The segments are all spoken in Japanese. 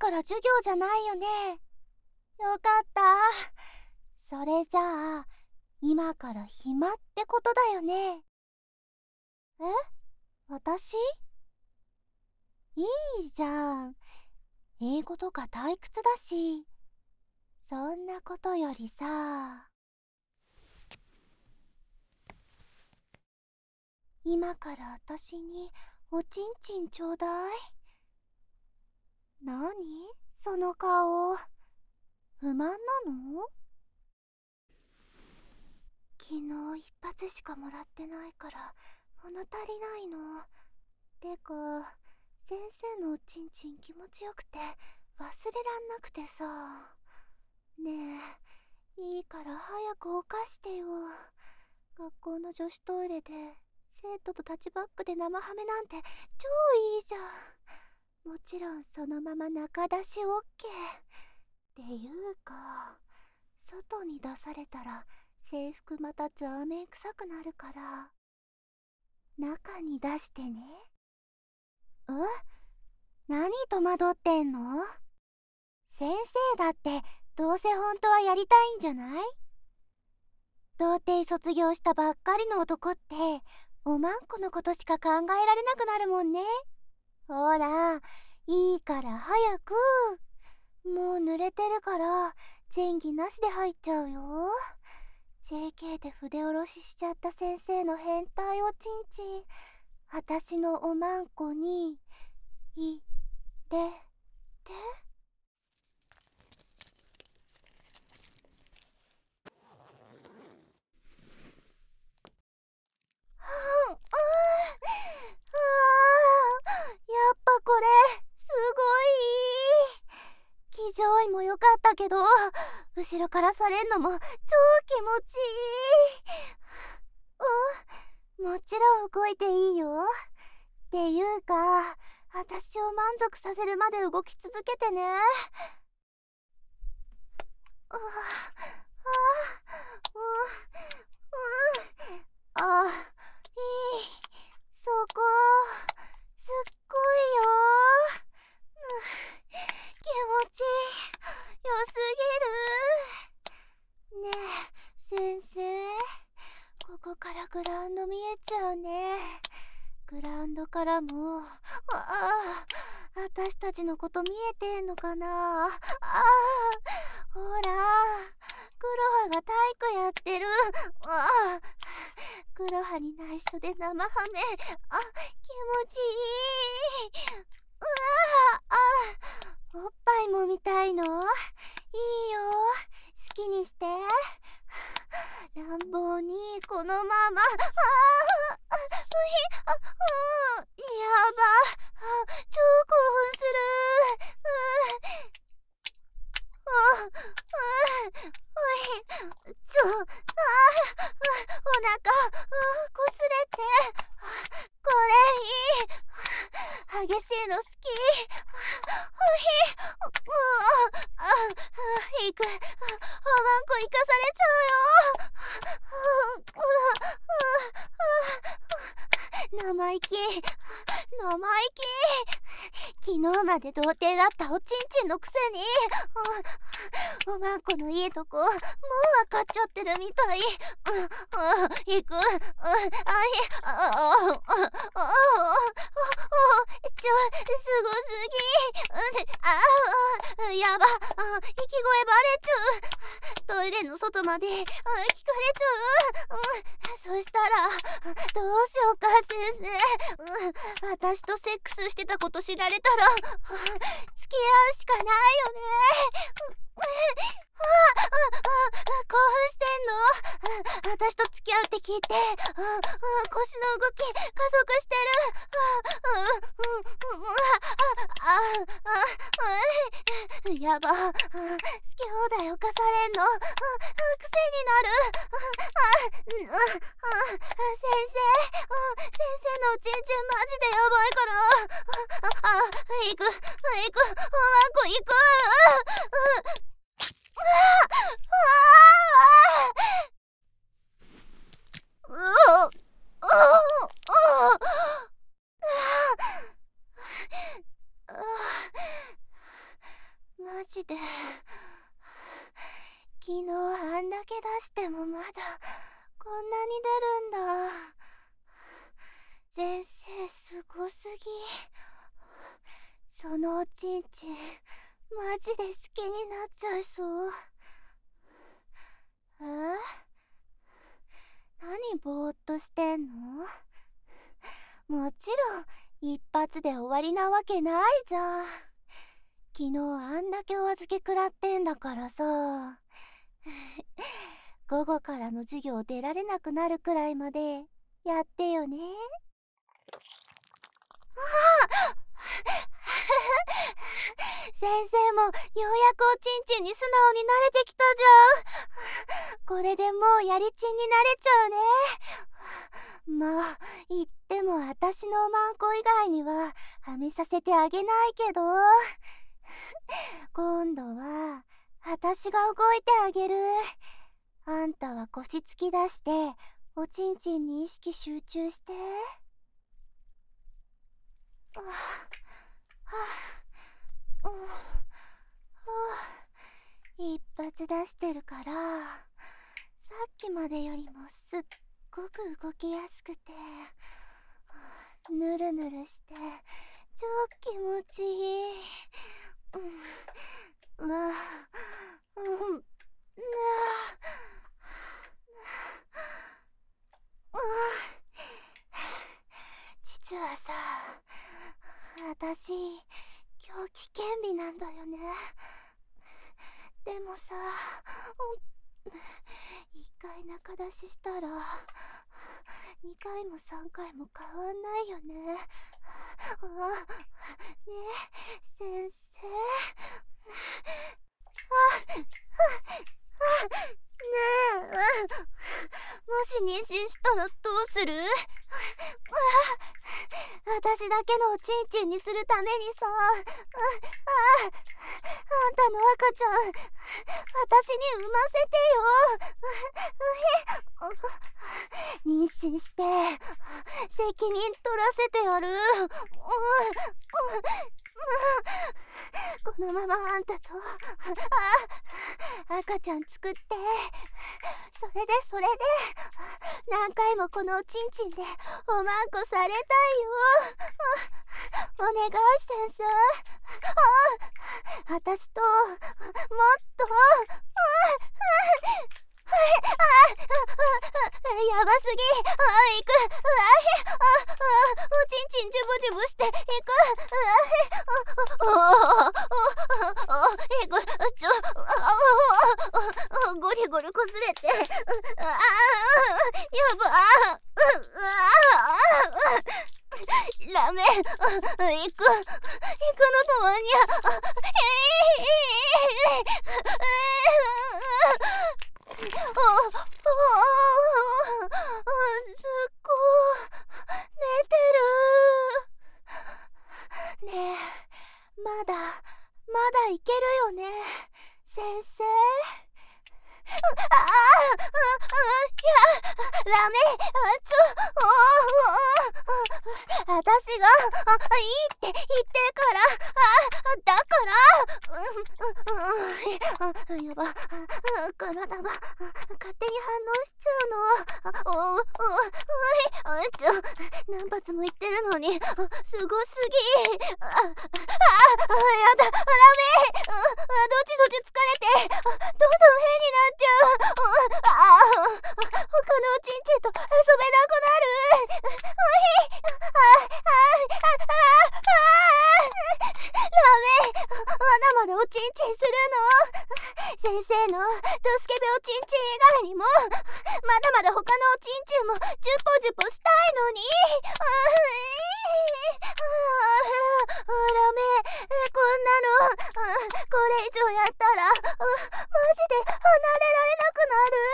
から授業じゃないよね。よかった。それじゃあ、今から暇ってことだよね。え？私？いいじゃん。英語とか退屈だし。そんなことよりさ、今から私におちんちんちょうだい。何？その顔。不満なの？昨日一発しかもらってないから物足りないの。てか、先生のおちんちん気持ちよくて忘れらんなくてさ。ねえ、いいから早くおかしてよ。学校の女子トイレで生徒とタッチバックで生ハメなんて超いいじゃん。もちろんそのまま中出し OK。 っていうか、外に出されたら制服またザーメン臭くなるから中に出してね。何戸惑ってんの？先生だってどうせ本当はやりたいんじゃない？童貞卒業したばっかりの男っておまんこのことしか考えられなくなるもんね。ほら、いいから早く。もう濡れてるから前儀なしで入っちゃうよ。JK で筆下ろししちゃった先生の変態おちんちん、私のおまんこに入れて。やっぱこれすごい。騎乗位も良かったけど、後ろからされんのも超気持ちいい。もちろん動いていいよ。っていうか、私を満足させるまで動き続けてね。ああ、いい。そこすっごいよ。気持ちよすぎる。ねえ先生、ここからグラウンド見えちゃうね。グラウンドからも私たちのこと見えてんのかな。ほら、黒羽が体育やってる。黒羽に内緒で生ハメ。気持ちいい。おっぱいも見たいの？いいよ、好きにして。乱暴にこのまま。やば、超興奮する。お腹こすれて。これいい。激しいの好き。行く。おまんこ行かされちゃうよ。生意気。昨日まで童貞だったおちんちんのくせに、おまんこのいいとこもう分かっちゃってるみたい。行く。すごすぎ。やば。息声バレちゃう。トイレの外まで聞かれちゃう。そしたらどうしようか先生。私とセックスしてたこと知られたら付き合うしかないよね。興奮してんの？私と付き合うって聞いて腰の動き加速してる。やば。好き放題犯されんの癖になる。先生のおちんちんマジでやばいから。行く。おまんこ行く。 ジで。昨日あんだけ出してもまだこんなに出るんだ。先生すごすぎ。そのおちんちんマジで好きになっちゃいそう。何ぼーっとしてんの？もちろん一発で終わりなわけないじゃん。昨日あんだけお預け食らってんだからさ。午後からの授業出られなくなるくらいまでやってよね。先生もようやくおちんちんに素直に慣れてきたじゃん。これでもうやりちんになれちゃうね。まあ言っても私のおまんこ以外にははめさせてあげないけど、今度は私が動いてあげる。あんたは腰突き出しておちんちんに意識集中して。一発出してるから、さっきまでよりもすっごく動きやすくて、ぬるぬるして超気持ちいい。実はさ、私今日危険日なんだよね。でもさ、一回中出ししたら2回も3回も変わんないよね。ねえ先生。ねえ、もし妊娠したらどうする？私だけのおちんちんにするためにさ、あんたの赤ちゃん私に産ませてよ。妊娠して責任取らせてやる。このままあんたと赤ちゃん作って、それで何回もこのおちんちんでおまんこされたいよ。お願い先生。私ともっとやばすぎ。行く。おちんちんジュブジュブして行く。ゴリゴリこすれて。やば。ラメ行くのと間にすっご寝てる。ねえ、まだいけるよね先生。ラメ、私がいいって言ってから、だからやば、体が勝手に反応しちゃうの。何発も言ってるのにすごすぎ。やだ、ラメ、どちどち疲れてどんどん変になっちゃう。他のおちんちんと遊べなくなる。ラメ、まだまだおちんちんするの？先生のドスケベおちんちん以外にもまだまだ他のおちんちんもジュポジュポしたいのに。ラメ、こんなのこれ以上やったらマジで離れられなくなる。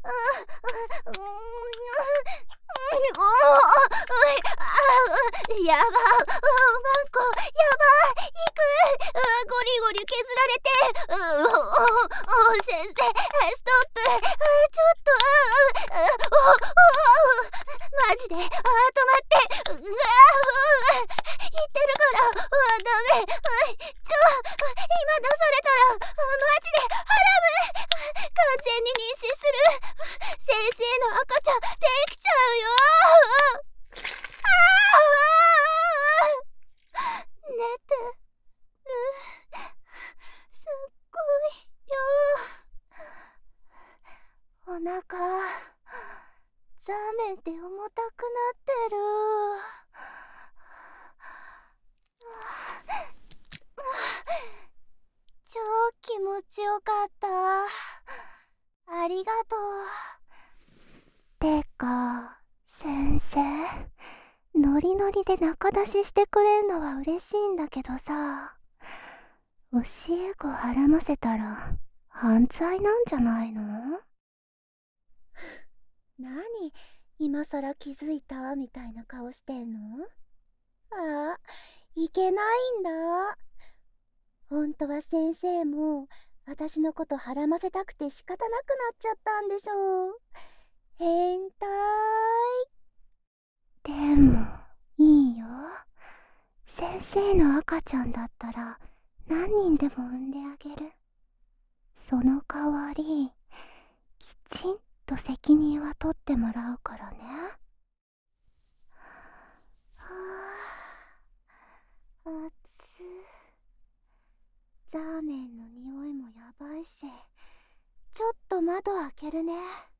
やば、マンコやばい、行く。ゴリゴリ削られて。先生ストップ。ちょっとマジで止まって。言ってるからダメ。今出されたらちよかった。ありがとう。てか、先生、ノリノリで仲出ししてくれんのは嬉しいんだけどさ、教え子はらませたら犯罪なんじゃないの？何、今さら気づいたみたいな顔してんの？ああ、いけないんだ。本当は先生も私のことはらませたくて仕方なくなっちゃったんでしょう。変態。でもいいよ。先生の赤ちゃんだったら何人でも産んであげる。その代わりきちんと責任は取ってもらうからね。はあ、熱。ザーメンの匂いもやばいし、ちょっと窓開けるね。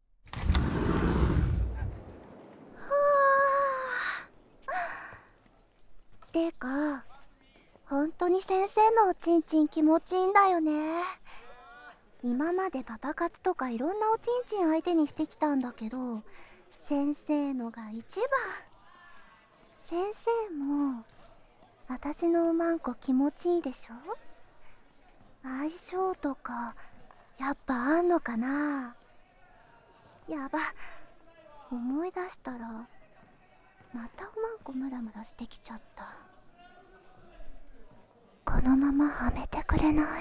てか、本当に先生のおちんちん気持ちいいんだよね。今までパパ活とかいろんなおちんちん相手にしてきたんだけど、先生のが一番。先生も私のおまんこ気持ちいいでしょ？相性とかやっぱあんのかな？やば、思い出したらまたおまんこムラムラしてきちゃった。このままはめてくれない？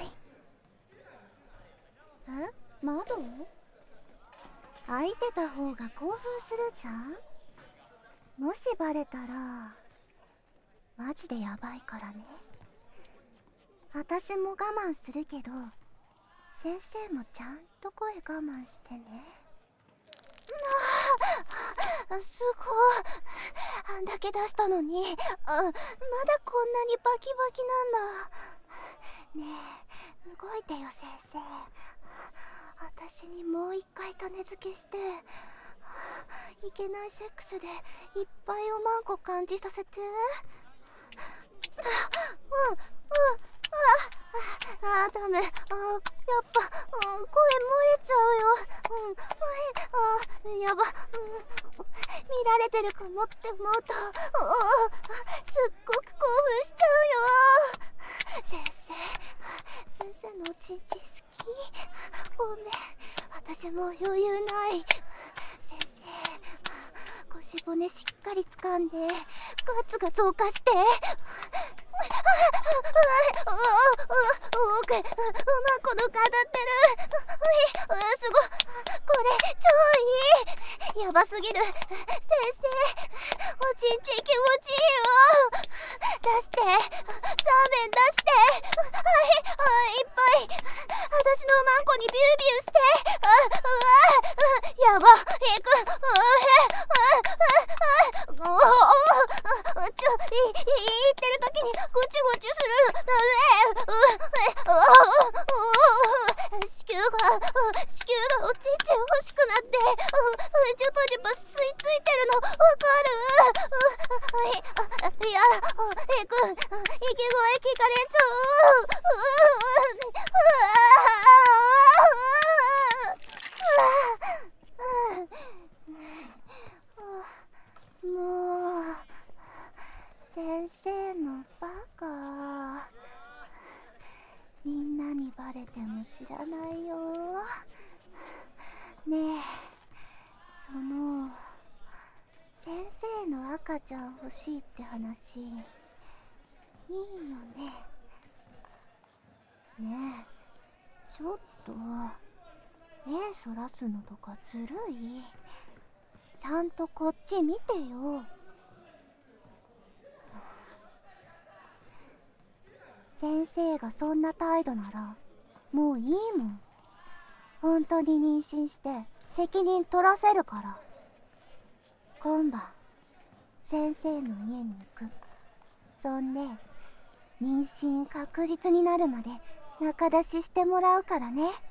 窓？開いてた方が興奮するじゃん。もしバレたらマジでやばいからね。私も我慢するけど、先生もちゃんと声我慢してね。すごい。あんだけ出したのに、まだこんなにバキバキなんだ。ねえ、動いてよ先生。私にもう一回種付けして、いけないセックスでいっぱいおまんこ感じさせて。ダメ。やっぱ、声漏れちゃうよ。やば。見られてるかもって思うと、すっごく興奮しちゃうよ。先生のおちんちん好き？ごめん、私も余裕ない。先生、腰骨しっかり掴んでガツガツ動かして。奥、うまこのか当たってる。すごい、これ超いい。やばすぎる。先生、おちんちん気持ちいいよ。出して、ザーメン出して。いっぱい。私のおまんこにビュービューして。やば、言ってる時にゴチゴチする。ダメ。子宮がおちんちん欲しくなって、ジュバジュバ吸い付いてるのわかる？いや、息声聞かれちゃう。もう、先生のバカ。みんなにバレても知らないよ。ねえ、先生の赤ちゃん欲しいって話、いいよね。ねえ、ちょっと目そらすのとかずるい。ちゃんとこっち見てよ。先生がそんな態度ならもういいもん。本当に妊娠して責任取らせるから。今晩先生の家に行く。そんで妊娠確実になるまで仲出ししてもらうからね。